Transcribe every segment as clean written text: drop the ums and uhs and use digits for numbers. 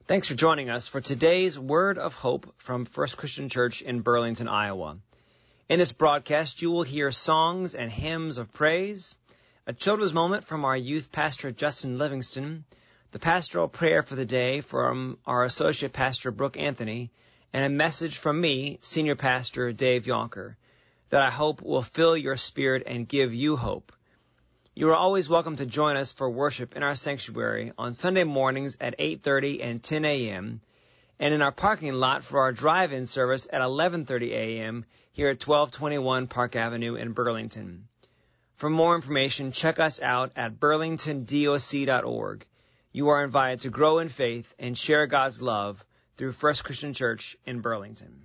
Thanks for joining us for today's Word of Hope from First Christian Church in Burlington, Iowa. In this broadcast, you will hear songs and hymns of praise, a children's moment from our youth pastor, Justin Livingston, the pastoral prayer for the day from our associate pastor, Brooke Anthony, and a message from me, senior pastor, Dave Yonker, that I hope will fill your spirit and give you hope. You are always welcome to join us for worship in our sanctuary on Sunday mornings at 8:30 and 10 a.m., and in our parking lot for our drive-in service at 11:30 a.m. here at 1221 Park Avenue in Burlington. For more information, check us out at burlingtondoc.org. You are invited to grow in faith and share God's love through First Christian Church in Burlington.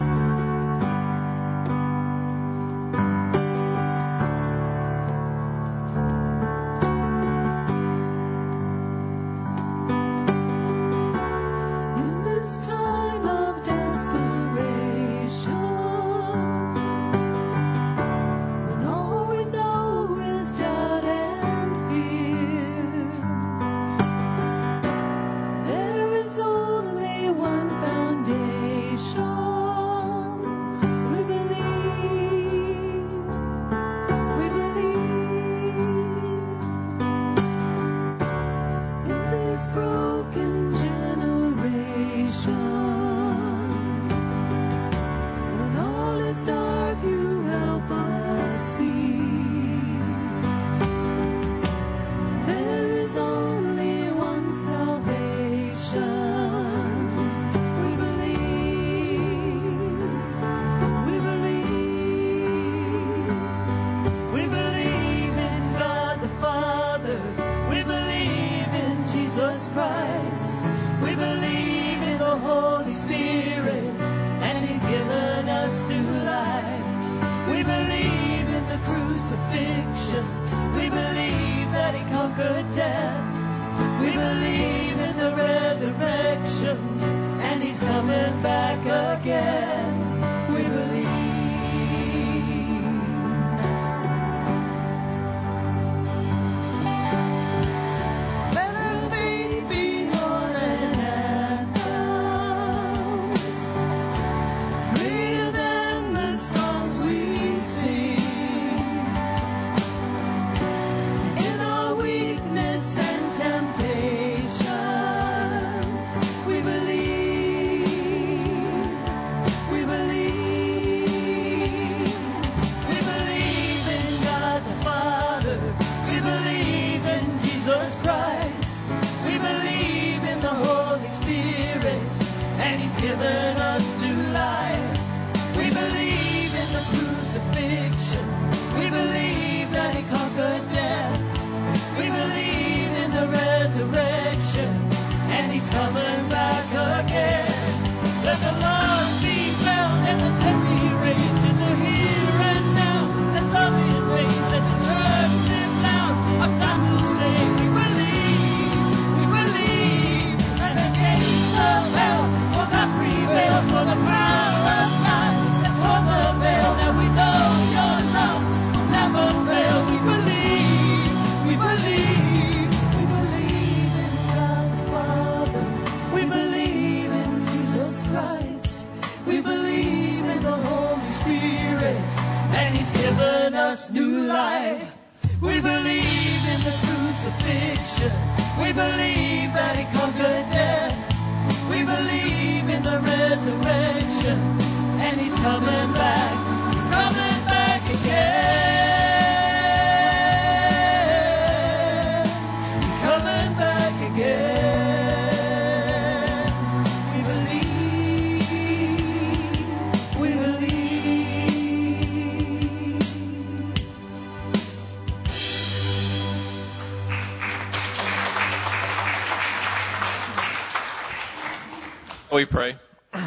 We pray.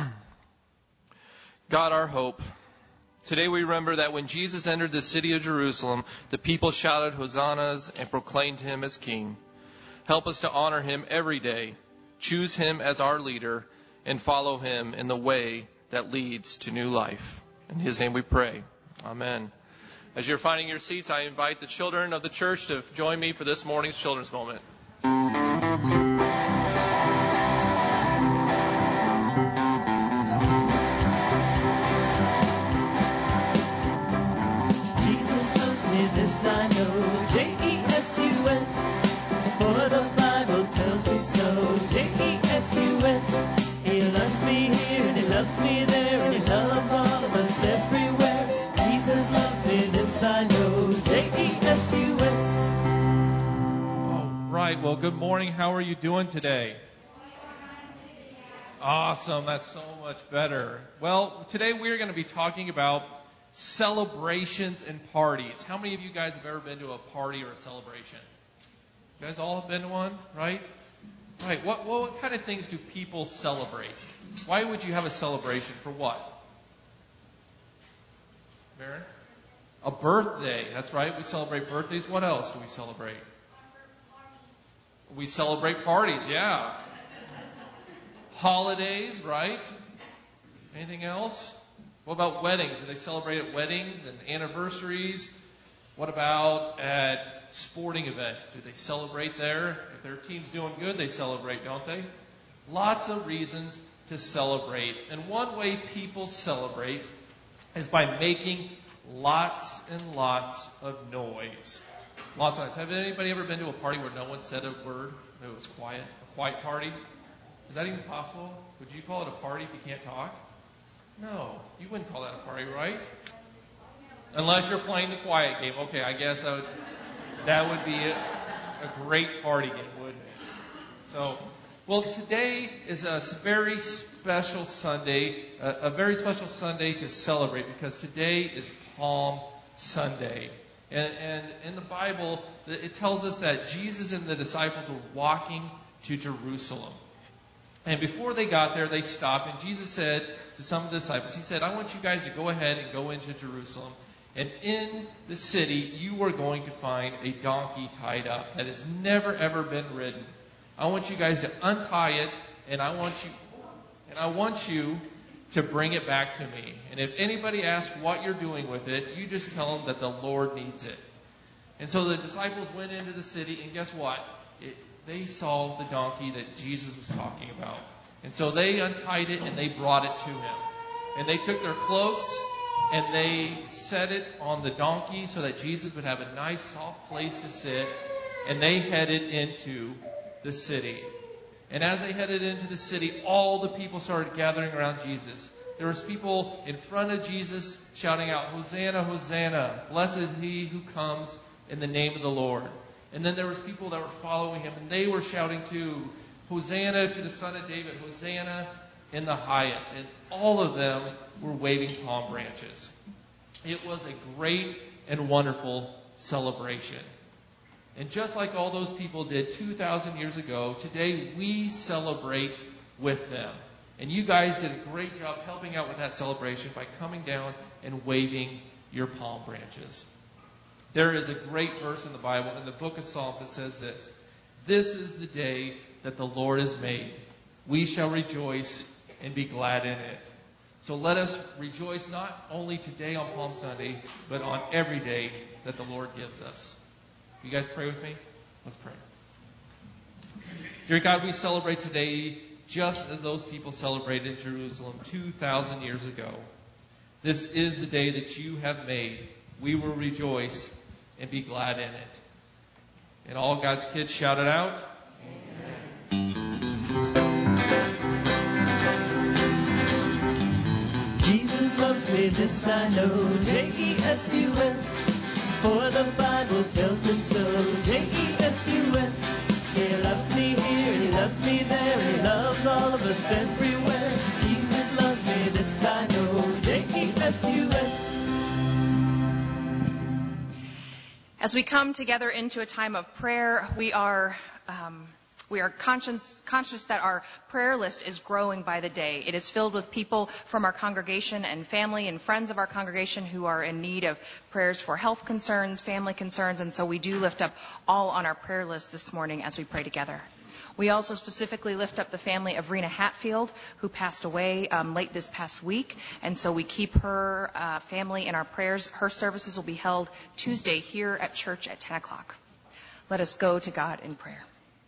God, our hope. Today we remember that when Jesus entered the city of Jerusalem, the people shouted hosannas and proclaimed him as king. Help us to honor him every day, choose him as our leader, and follow him in the way that leads to new life. In his name we pray. Amen. As you're finding your seats, I invite the children of the church to join me for this morning's children's moment. right. Well, good morning. How are you doing today? Awesome. That's so much better. Well, today we're going to be talking about celebrations and parties. How many of you guys have ever been to a party or a celebration? You guys all have been to one, right? Right. What kind of things do people celebrate? Why would you have a celebration? For what? Baron? A birthday. That's right. We celebrate birthdays. What else do we celebrate? We celebrate parties, yeah. Holidays, right? Anything else? What about weddings? Do they celebrate at weddings and anniversaries? What about at sporting events? Do they celebrate there? If their team's doing good, they celebrate, don't they? Lots of reasons to celebrate. And one way people celebrate is by making lots and lots of noise. Lots of noise. Have anybody ever been to a party where no one said a word? It was quiet. A quiet party? Is that even possible? Would you call it a party if you can't talk? No. You wouldn't call that a party, right? Unless you're playing the quiet game. Okay, I guess that would be a great party game, wouldn't it? So, well, today is a very special Sunday, a very special Sunday to celebrate because today is Palm Sunday. And in the Bible, it tells us that Jesus and the disciples were walking to Jerusalem. And before they got there, they stopped, and Jesus said to some of the disciples, he said, I want you guys to go ahead and go into Jerusalem. And in the city, you are going to find a donkey tied up that has never, ever been ridden. I want you guys to untie it, and I want you to bring it back to me. And if anybody asks what you're doing with it, you just tell them that the Lord needs it. And so the disciples went into the city, and guess what? They saw the donkey that Jesus was talking about. And so they untied it, and they brought it to him. And they took their cloaks, and they set it on the donkey so that Jesus would have a nice, soft place to sit. And they headed into the city. And as they headed into the city, all the people started gathering around Jesus. There was people in front of Jesus shouting out, Hosanna, Hosanna, blessed is he who comes in the name of the Lord. And then there was people that were following him, and they were shouting too, Hosanna to the Son of David, Hosanna in the highest. And all of them were waving palm branches. It was a great and wonderful celebration. And just like all those people did 2,000 years ago, today we celebrate with them. And you guys did a great job helping out with that celebration by coming down and waving your palm branches. There is a great verse in the Bible, in the book of Psalms, that says this. This is the day that the Lord has made. We shall rejoice and be glad in it. So let us rejoice not only today on Palm Sunday, but on every day that the Lord gives us. You guys pray with me? Let's pray. Dear God, we celebrate today just as those people celebrated in Jerusalem 2,000 years ago. This is the day that you have made. We will rejoice and be glad in it. And all God's kids shouted out, Amen. Jesus loves me, this I know, J-E-S-U-S. For the Bible tells me so, J-E-S-U-S. He loves me here, he loves me there, he loves all of us everywhere. Jesus loves me, this I know, J-E-S-U-S. As we come together into a time of prayer, we are conscious that our prayer list is growing by the day. It is filled with people from our congregation and family and friends of our congregation who are in need of prayers for health concerns, family concerns, and so we do lift up all on our prayer list this morning as we pray together. We also specifically lift up the family of Rena Hatfield, who passed away late this past week, and so we keep her family in our prayers. Her services will be held Tuesday here at church at 10 o'clock. Let us go to God in prayer.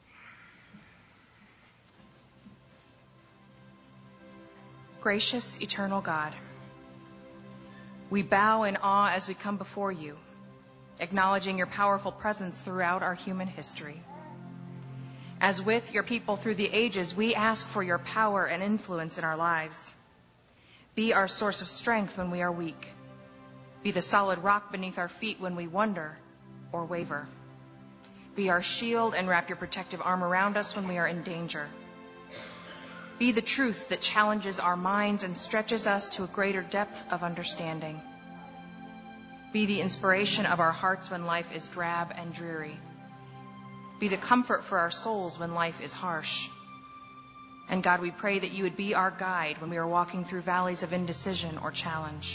Gracious, eternal God, we bow in awe as we come before you, acknowledging your powerful presence throughout our human history. As with your people through the ages, we ask for your power and influence in our lives. Be our source of strength when we are weak. Be the solid rock beneath our feet when we wonder or waver. Be our shield and wrap your protective arm around us when we are in danger. Be the truth that challenges our minds and stretches us to a greater depth of understanding. Be the inspiration of our hearts when life is drab and dreary. Be the comfort for our souls when life is harsh. And God, we pray that you would be our guide when we are walking through valleys of indecision or challenge.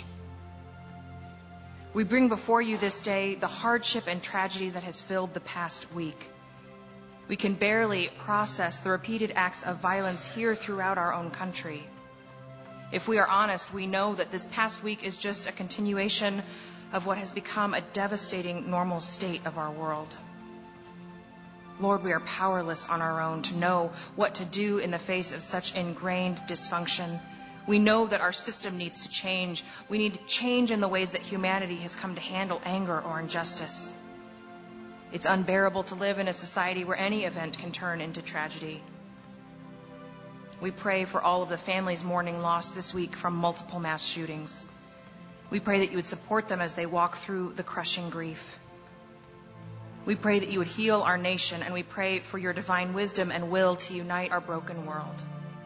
We bring before you this day the hardship and tragedy that has filled the past week. We can barely process the repeated acts of violence here throughout our own country. If we are honest, we know that this past week is just a continuation of what has become a devastating normal state of our world. Lord, we are powerless on our own to know what to do in the face of such ingrained dysfunction. We know that our system needs to change. We need change in the ways that humanity has come to handle anger or injustice. It's unbearable to live in a society where any event can turn into tragedy. We pray for all of the families mourning loss this week from multiple mass shootings. We pray that you would support them as they walk through the crushing grief. We pray that you would heal our nation, and we pray for your divine wisdom and will to unite our broken world.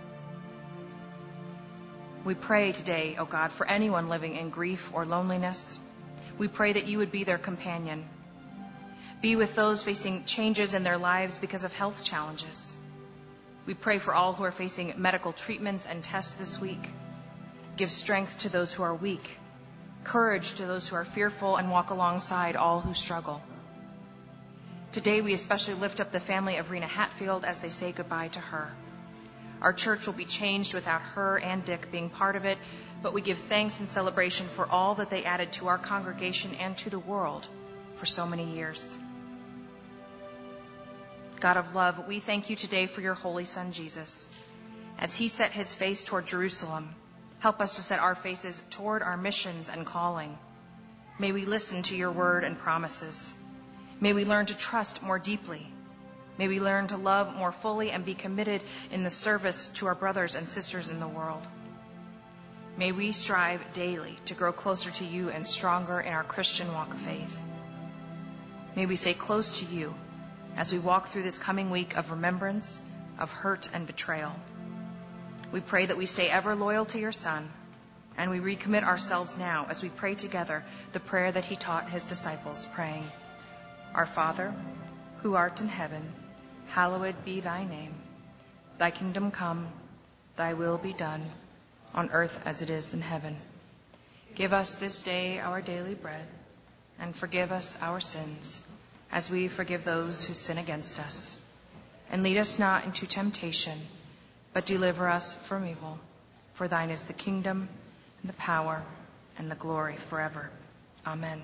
We pray today, O God, for anyone living in grief or loneliness. We pray that you would be their companion. Be with those facing changes in their lives because of health challenges. We pray for all who are facing medical treatments and tests this week. Give strength to those who are weak, courage to those who are fearful, and walk alongside all who struggle. Today, we especially lift up the family of Rena Hatfield as they say goodbye to her. Our church will be changed without her and Dick being part of it, but we give thanks and celebration for all that they added to our congregation and to the world for so many years. God of love, we thank you today for your holy Son, Jesus. As he set his face toward Jerusalem, help us to set our faces toward our missions and calling. May we listen to your word and promises. May we learn to trust more deeply. May we learn to love more fully and be committed in the service to our brothers and sisters in the world. May we strive daily to grow closer to you and stronger in our Christian walk of faith. May we stay close to you as we walk through this coming week of remembrance, of hurt and betrayal. We pray that we stay ever loyal to your Son, and we recommit ourselves now as we pray together the prayer that he taught his disciples, praying, Our Father, who art in heaven, hallowed be thy name. Thy kingdom come, thy will be done, on earth as it is in heaven. Give us this day our daily bread, and forgive us our sins, as we forgive those who sin against us. And lead us not into temptation, but deliver us from evil. For thine is the kingdom, and the power, and the glory forever. Amen.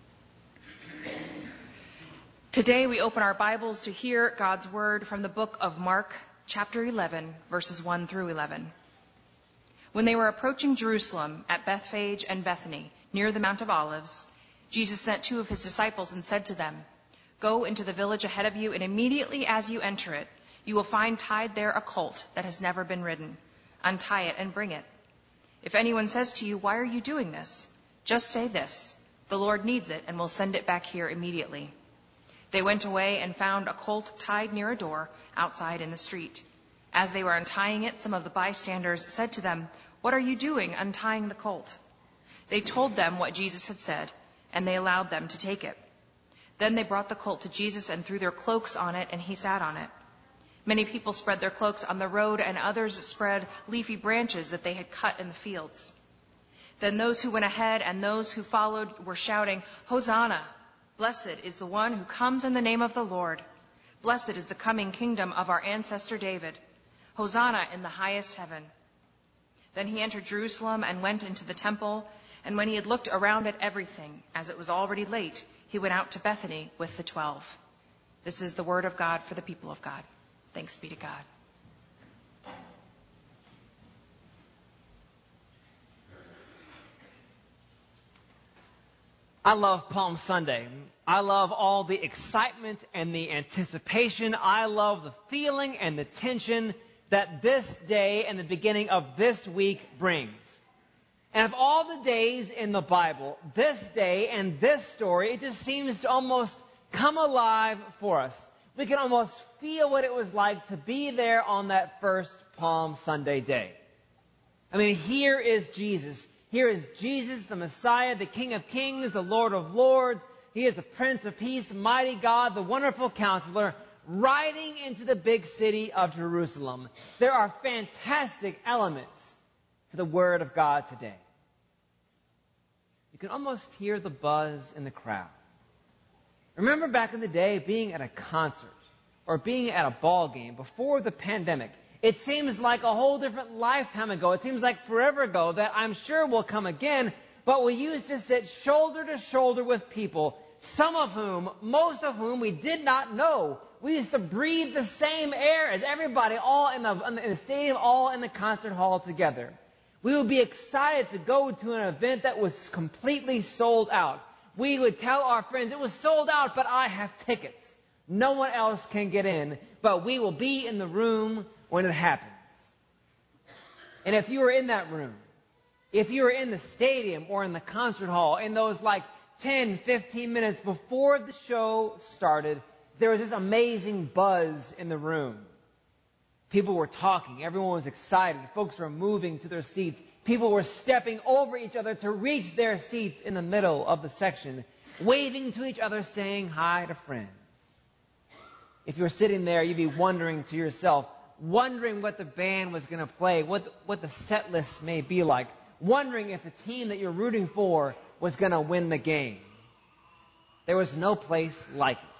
Today we open our Bibles to hear God's word from the book of Mark, chapter 11, verses 1 through 11. When they were approaching Jerusalem at Bethphage and Bethany, near the Mount of Olives, Jesus sent two of his disciples and said to them, Go into the village ahead of you, and immediately as you enter it, you will find tied there a colt that has never been ridden. Untie it and bring it. If anyone says to you, Why are you doing this? Just say this, The Lord needs it, and will send it back here immediately. They went away and found a colt tied near a door outside in the street. As they were untying it, some of the bystanders said to them, What are you doing untying the colt? They told them what Jesus had said, and they allowed them to take it. Then they brought the colt to Jesus and threw their cloaks on it, and he sat on it. Many people spread their cloaks on the road, and others spread leafy branches that they had cut in the fields. Then those who went ahead and those who followed were shouting, Hosanna! Blessed is the one who comes in the name of the Lord. Blessed is the coming kingdom of our ancestor David. Hosanna in the highest heaven. Then he entered Jerusalem and went into the temple, and when he had looked around at everything, as it was already late, he went out to Bethany with the 12. This is the word of God for the people of God. Thanks be to God. I love Palm Sunday. I love all the excitement and the anticipation. I love the feeling and the tension that this day and the beginning of this week brings. And of all the days in the Bible, this day and this story, it just seems to almost come alive for us. We can almost feel what it was like to be there on that first Palm Sunday day. I mean, here is Jesus. Here is Jesus, the Messiah, the King of Kings, the Lord of Lords. He is the Prince of Peace, mighty God, the wonderful Counselor, riding into the big city of Jerusalem. There are fantastic elements to the Word of God today. You can almost hear the buzz in the crowd. Remember back in the day being at a concert or being at a ball game before the pandemic. It seems like a whole different lifetime ago. It seems like forever ago that I'm sure will come again. But we used to sit shoulder to shoulder with people, most of whom we did not know. We used to breathe the same air as everybody, all in the stadium, all in the concert hall together. We would be excited to go to an event that was completely sold out. We would tell our friends, it was sold out, but I have tickets. No one else can get in, but we will be in the room when it happens. And if you were in that room, if you were in the stadium or in the concert hall, in those 10, 15 minutes before the show started, there was this amazing buzz in the room. People were talking. Everyone was excited. Folks were moving to their seats. People were stepping over each other to reach their seats in the middle of the section, waving to each other, saying hi to friends. If you were sitting there, you'd be wondering to yourself, wondering what the band was going to play, what the set list may be like, wondering if the team that you're rooting for was going to win the game. There was no place like it.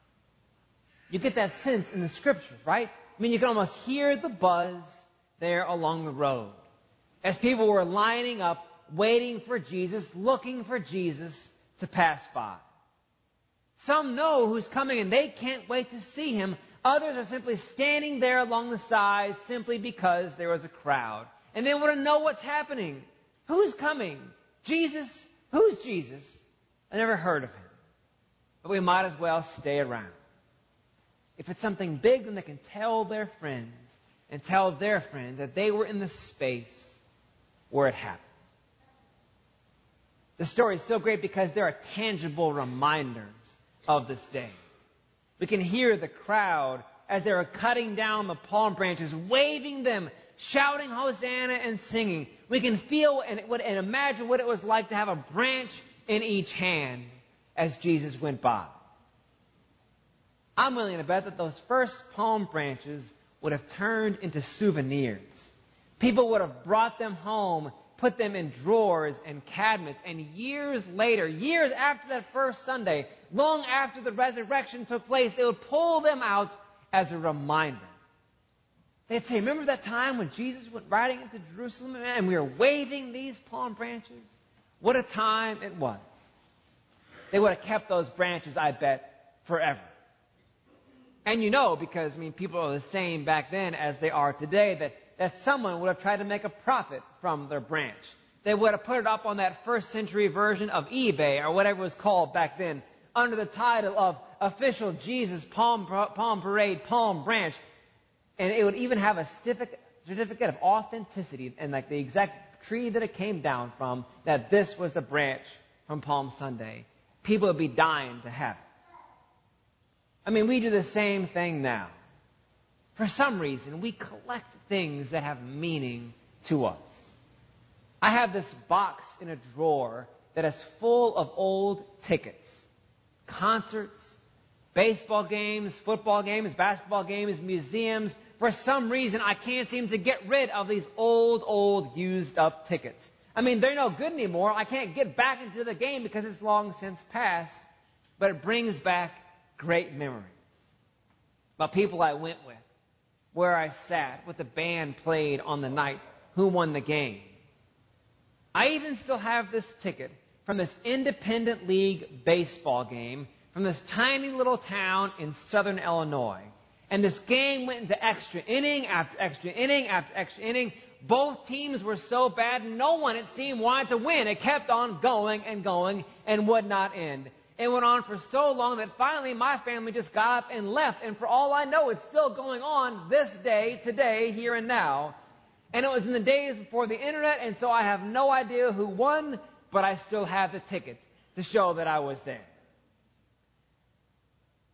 You get that sense in the Scriptures, right? I mean, you can almost hear the buzz there along the road as people were lining up, waiting for Jesus, looking for Jesus to pass by. Some know who's coming and they can't wait to see him. Others are simply standing there along the sides simply because there was a crowd. And they want to know what's happening. Who's coming? Jesus? Who's Jesus? I never heard of him. But we might as well stay around. If it's something big, then they can tell their friends and tell their friends that they were in the space where it happened. The story is so great because there are tangible reminders of this day. We can hear the crowd as they were cutting down the palm branches, waving them, shouting Hosanna and singing. We can feel and imagine what it was like to have a branch in each hand as Jesus went by. I'm willing to bet that those first palm branches would have turned into souvenirs. People would have brought them home, put them in drawers and cabinets, and years later, years after that first Sunday, long after the resurrection took place, they would pull them out as a reminder. They'd say, remember that time when Jesus went riding into Jerusalem and we were waving these palm branches? What a time it was. They would have kept those branches, I bet, forever. And because, people are the same back then as they are today, that someone would have tried to make a profit from their branch. They would have put it up on that first century version of eBay or whatever it was called back then under the title of Official Jesus Palm Parade Palm Branch. And it would even have a certificate of authenticity and the exact tree that it came down from, that this was the branch from Palm Sunday. People would be dying to have it. We do the same thing now. For some reason, we collect things that have meaning to us. I have this box in a drawer that is full of old tickets. Concerts, baseball games, football games, basketball games, museums. For some reason, I can't seem to get rid of these old, used up tickets. They're no good anymore. I can't get back into the game because it's long since passed. But it brings back great memories. About people I went with, where I sat, what the band played on the night, who won the game. I even still have this ticket from this independent league baseball game from this tiny little town in southern Illinois. And this game went into extra inning after extra inning after extra inning. Both teams were so bad, no one, it seemed, wanted to win. It kept on going and would not end. It went on for so long that finally my family just got up and left. And for all I know, it's still going on this day, today, here and now. And it was in the days before the internet, and so I have no idea who won, but I still have the ticket to show that I was there.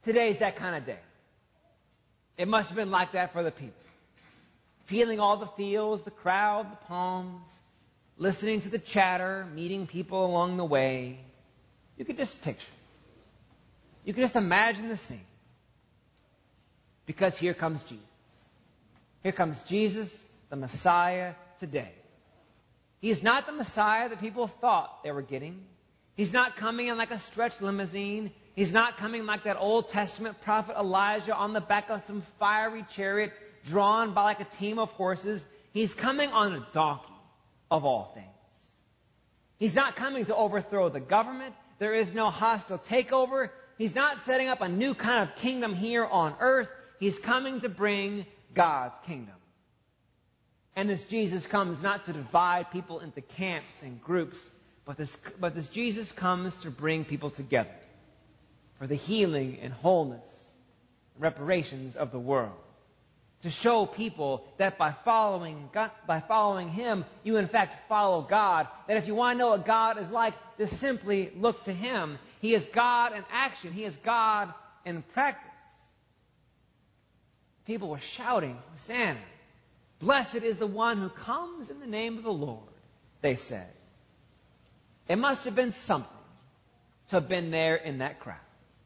Today's that kind of day. It must have been like that for the people. Feeling all the feels, the crowd, the palms, listening to the chatter, meeting people along the way. You could just picture it. You could just imagine the scene. Because here comes Jesus. Here comes Jesus, the Messiah today. He is not the Messiah that people thought they were getting. He's not coming in like a stretched limousine. He's not coming like that Old Testament prophet Elijah on the back of some fiery chariot drawn by like a team of horses. He's coming on a donkey, of all things. He's not coming to overthrow the government. There is no hostile takeover. He's not setting up a new kind of kingdom here on earth. He's coming to bring God's kingdom. And this Jesus comes not to divide people into camps and groups, but this Jesus comes to bring people together for the healing and wholeness and reparations of the world. To show people that by following Him, you in fact follow God. That if you want to know what God is like, just simply look to Him. He is God in action. He is God in practice. People were shouting, Hosanna. Blessed is the one who comes in the name of the Lord, they said. It must have been something to have been there in that crowd.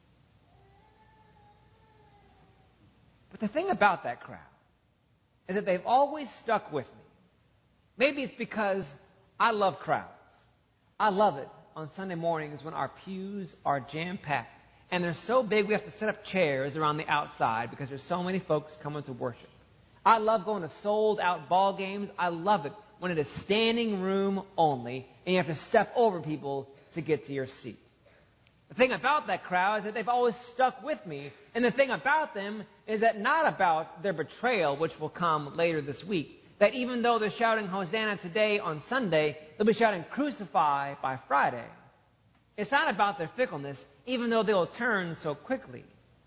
But the thing about that crowd is that they've always stuck with me. Maybe it's because I love crowds. I love it on Sunday mornings when our pews are jam-packed and they're so big we have to set up chairs around the outside because there's so many folks coming to worship. I love going to sold-out ball games. I love it when it is standing room only and you have to step over people to get to your seat. The thing about that crowd is that they've always stuck with me. And the thing about them is that not about their betrayal, which will come later this week, that even though they're shouting Hosanna today on Sunday, they'll be shouting Crucify by Friday. It's not about their fickleness, even though they'll turn so quickly.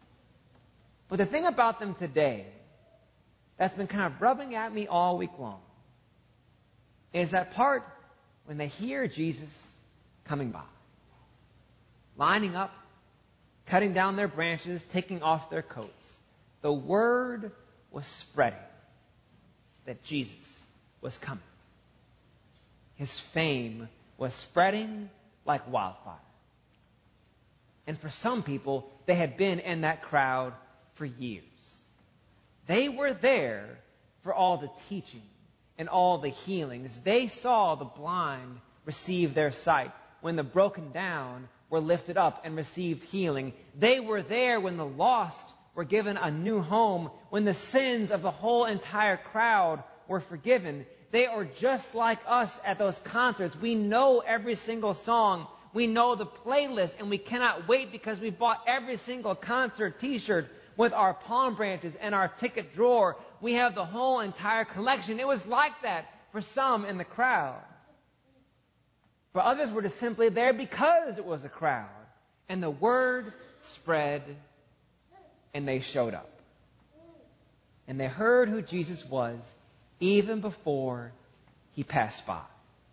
But the thing about them today that's been kind of rubbing at me all week long is that part when they hear Jesus coming by. Lining up, cutting down their branches, taking off their coats. The word was spreading that Jesus was coming. His fame was spreading like wildfire. And for some people, they had been in that crowd for years. They were there for all the teaching and all the healings. They saw the blind receive their sight when the broken down were lifted up and received healing. They were there when the lost were given a new home, when the sins of the whole entire crowd were forgiven. They are just like us at those concerts. We know every single song. We know the playlist, and we cannot wait because we bought every single concert t-shirt with our palm branches and our ticket drawer. We have the whole entire collection. It was like that for some in the crowd. For others were just simply there because it was a crowd. And the word spread, and they showed up. And they heard who Jesus was even before He passed by.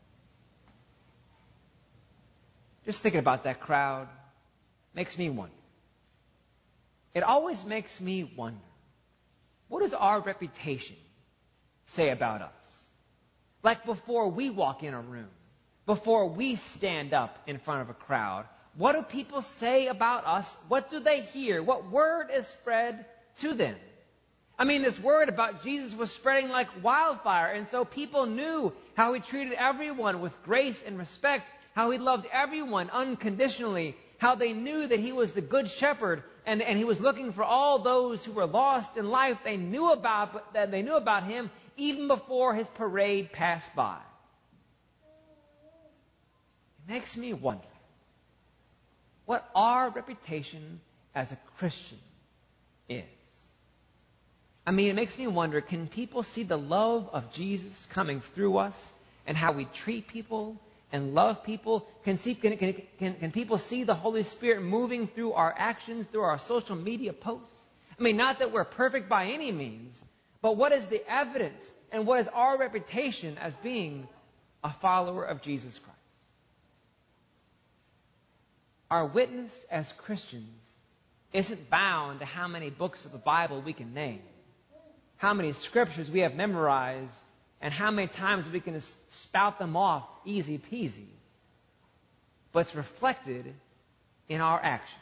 Just thinking about that crowd makes me wonder. It always makes me wonder, what does our reputation say about us? Like before we walk in a room, before we stand up in front of a crowd, what do people say about us? What do they hear? What word is spread to them? I mean, this word about Jesus was spreading like wildfire, and so people knew how He treated everyone with grace and respect, how He loved everyone unconditionally, how they knew that He was the good shepherd, and He was looking for all those who were lost in life. They knew about Him even before His parade passed by. Makes me wonder what our reputation as a Christian is. I mean, it makes me wonder, can people see the love of Jesus coming through us and how we treat people and love people? Can people see the Holy Spirit moving through our actions, through our social media posts? I mean, not that we're perfect by any means, but what is the evidence and what is our reputation as being a follower of Jesus Christ? Our witness as Christians isn't bound to how many books of the Bible we can name, how many scriptures we have memorized, and how many times we can spout them off easy peasy. But it's reflected in our actions.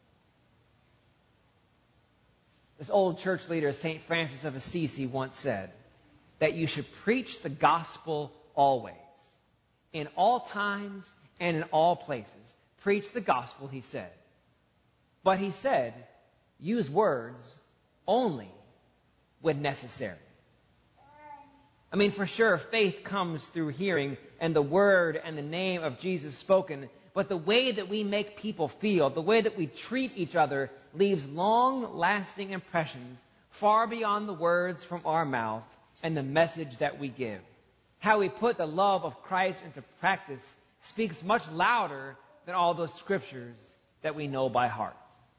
This old church leader, St. Francis of Assisi, once said that you should preach the gospel always, in all times and in all places. Preach the gospel, he said. But he said, use words only when necessary. I mean, for sure, faith comes through hearing and the word and the name of Jesus spoken. But the way that we make people feel, the way that we treat each other, leaves long-lasting impressions far beyond the words from our mouth and the message that we give. How we put the love of Christ into practice speaks much louder than all those scriptures that we know by heart.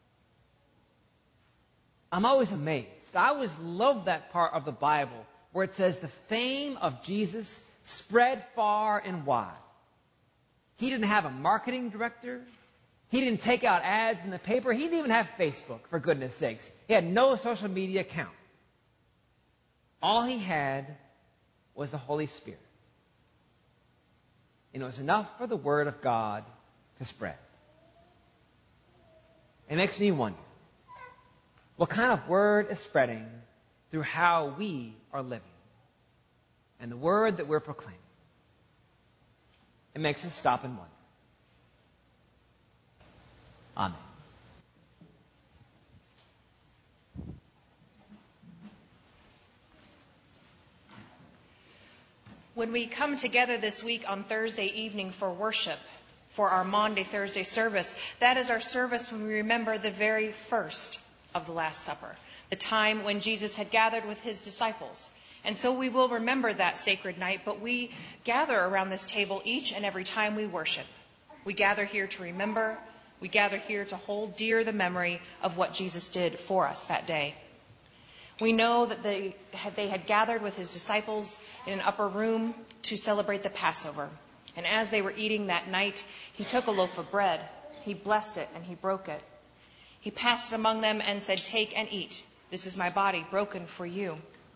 I'm always amazed. I always love that part of the Bible where it says the fame of Jesus spread far and wide. He didn't have a marketing director. He didn't take out ads in the paper. He didn't even have Facebook, for goodness sakes. He had no social media account. All he had was the Holy Spirit. And it was enough for the Word of God to spread. It makes me wonder, what kind of word is spreading through how we are living and the word that we're proclaiming? It makes us stop and wonder. Amen. When we come together this week on Thursday evening for worship, for our Maundy Thursday service, that is our service when we remember the very first of the Last Supper, the time when Jesus had gathered with his disciples. And so we will remember that sacred night, but we gather around this table each and every time we worship. We gather here to remember. We gather here to hold dear the memory of what Jesus did for us that day. We know that they had gathered with his disciples in an upper room to celebrate the Passover. And as they were eating that night, he took a loaf of bread. He blessed it and he broke it. He passed it among them and said, "Take and eat. This is my body broken for you."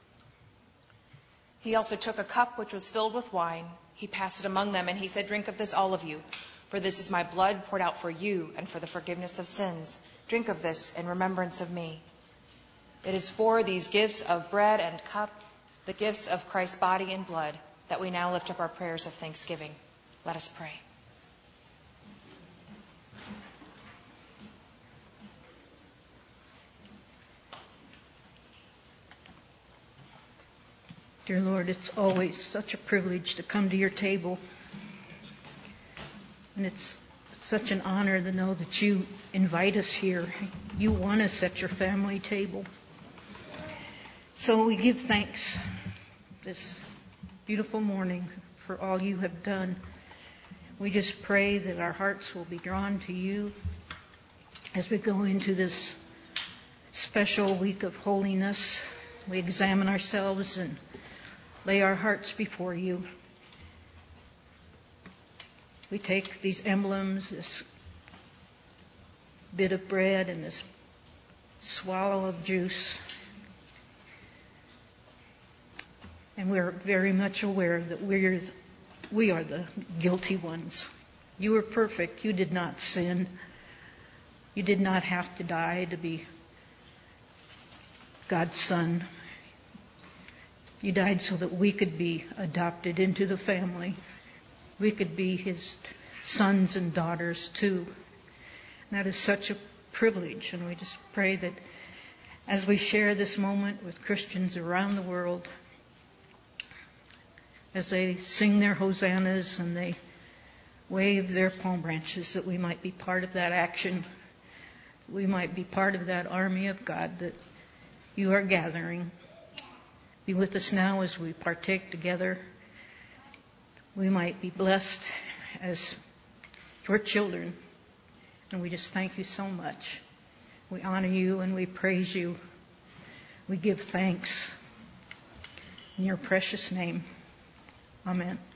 He also took a cup which was filled with wine. He passed it among them and he said, "Drink of this, all of you, for this is my blood poured out for you and for the forgiveness of sins. Drink of this in remembrance of me." It is for these gifts of bread and cup, the gifts of Christ's body and blood, that we now lift up our prayers of thanksgiving. Let us pray. Dear Lord, it's always such a privilege to come to your table. And it's such an honor to know that you invite us here. You want us at your family table. So we give thanks this beautiful morning for all you have done. We just pray that our hearts will be drawn to you as we go into this special week of holiness. We examine ourselves and lay our hearts before you. We take these emblems, this bit of bread and this swallow of juice, and we're very much aware that we are the guilty ones. You were perfect. You did not sin. You did not have to die to be God's son. You died so that we could be adopted into the family. We could be his sons and daughters too. And that is such a privilege. And we just pray that as we share this moment with Christians around the world, as they sing their hosannas and they wave their palm branches, that we might be part of that action. We might be part of that army of God that you are gathering. Be with us now as we partake together. We might be blessed as your children. And we just thank you so much. We honor you and we praise you. We give thanks in your precious name. Amen.